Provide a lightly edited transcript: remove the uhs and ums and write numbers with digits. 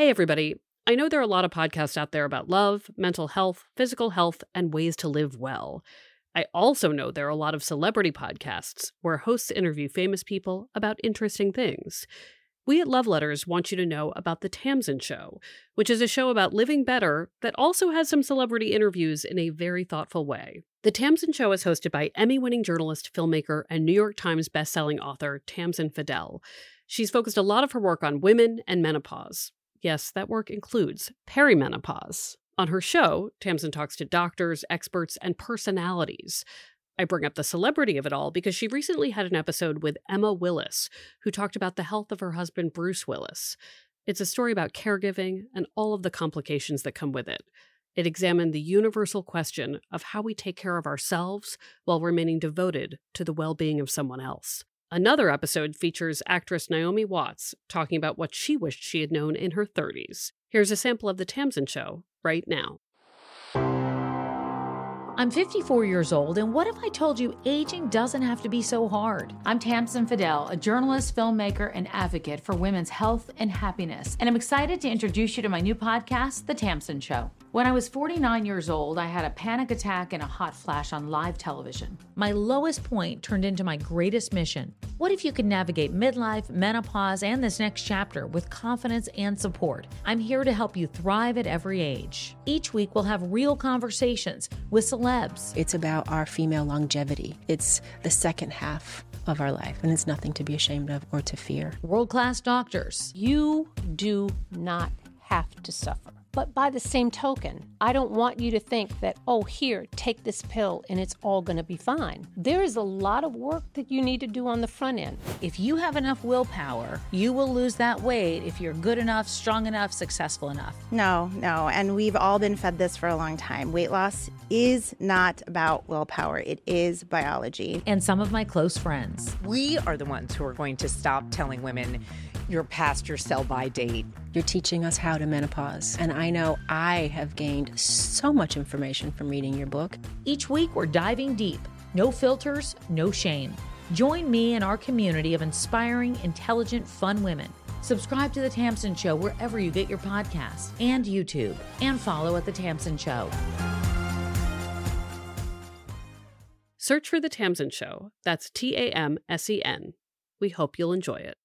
Hey, everybody. I know there are a lot of podcasts out there about love, mental health, physical health, and ways to live well. I also know there are a lot of celebrity podcasts where hosts interview famous people about interesting things. We at Love Letters want you to know about The Tamsin Show, which is a show about living better that also has some celebrity interviews in a very thoughtful way. The Tamsin Show is hosted by Emmy-winning journalist, filmmaker, and New York Times bestselling author Tamsin Fadal. She's focused a lot of her work on women and menopause. Yes, that work includes perimenopause. On her show, Tamsin talks to doctors, experts, and personalities. I bring up the celebrity of it all because she recently had an episode with Emma Willis, who talked about the health of her husband, Bruce Willis. It's a story about caregiving and all of the complications that come with it. It examined the universal question of how we take care of ourselves while remaining devoted to the well-being of someone else. Another episode features actress Naomi Watts talking about what she wished she had known in her 30s. Here's a sample of The Tamsin Show right now. I'm 54 years old, and what if I told you aging doesn't have to be so hard? I'm Tamsin Fadal, a journalist, filmmaker, and advocate for women's health and happiness, and I'm excited to introduce you to my new podcast, The Tamsin Show. When I was 49 years old, I had a panic attack and a hot flash on live television. My lowest point turned into my greatest mission. What if you could navigate midlife, menopause, and this next chapter with confidence and support? I'm here to help you thrive at every age. Each week, we'll have real conversations with celebs. It's about our female longevity. It's the second half of our life, and it's nothing to be ashamed of or to fear. World-class doctors. You do not have to suffer. But by the same token, I don't want you to think that, oh, here, take this pill and it's all going to be fine. There is a lot of work that you need to do on the front end. If you have enough willpower, you will lose that weight if you're good enough, strong enough, successful enough. No. And we've all been fed this for a long time. Weight loss is not about willpower. It is biology. And some of my close friends. We are the ones who are going to stop telling women you're past your sell-by date. You're teaching us how to menopause. And I know I have gained so much information from reading your book. Each week, we're diving deep. No filters, no shame. Join me and our community of inspiring, intelligent, fun women. Subscribe to The Tamsin Show wherever you get your podcasts and YouTube. And follow at The Tamsin Show. Search for The Tamsin Show. That's TAMSEN. We hope you'll enjoy it.